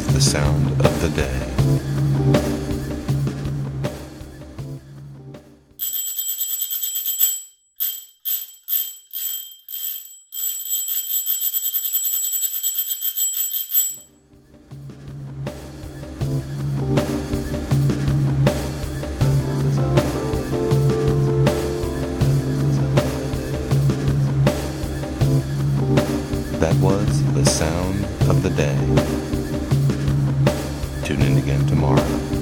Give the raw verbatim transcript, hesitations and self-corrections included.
is the sound of the day. That was the sound of the day. Tune in again tomorrow.